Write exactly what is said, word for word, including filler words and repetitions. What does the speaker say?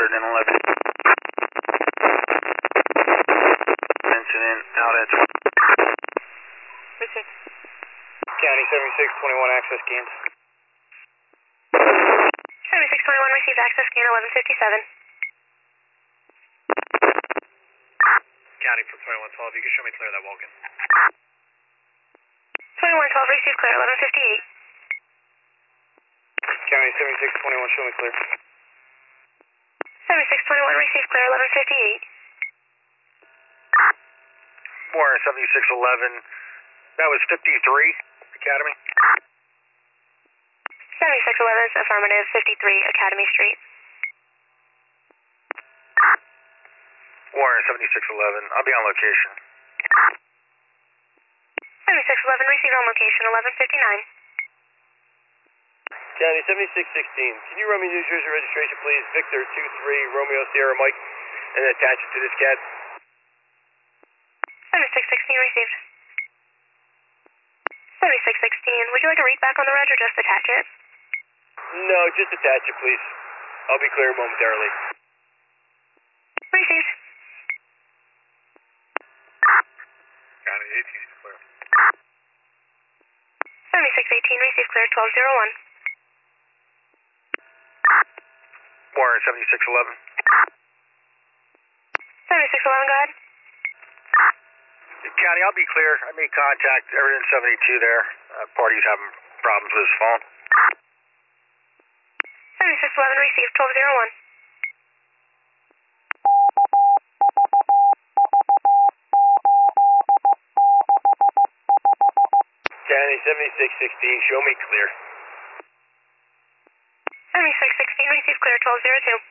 hundred eleven. Incident out at... Receive. County seventy-six twenty-one access gains. seventy-six twenty-one received access scan eleven fifty-seven. County for twenty-one twelve, you can show me clear that Vulcan. twenty-one twelve received clear eleven fifty-eight. County seventy-six twenty-one, show me clear. seventy-six twenty-one received clear eleven fifty-eight. Warner seventy-six eleven, that was fifty-three, Academy. seventy-six eleven is affirmative, fifty-three Academy Street. Warner seventy-six eleven, I'll be on location. seventy-six eleven received on location eleven fifty-nine. County seventy-six sixteen, can you run me New Jersey registration, please? Victor two three, Romeo Sierra Mike, and then attach it to this C A D. seventy-six sixteen received. seventy-six sixteen, would you like a read back on the reg or just attach it? No, just attach it, please. I'll be clear momentarily. Received. County eighteen is clear. seventy-six eighteen received clear twelve oh one. Warner seventy-six eleven. seventy-six eleven, go ahead. County, I'll be clear. I made contact, everything seventy-two there. Uh, party's having problems with his phone. seventy-six eleven received twelve oh one. County seventy-six sixteen, show me clear. seventy-six sixteen received clear twelve oh two.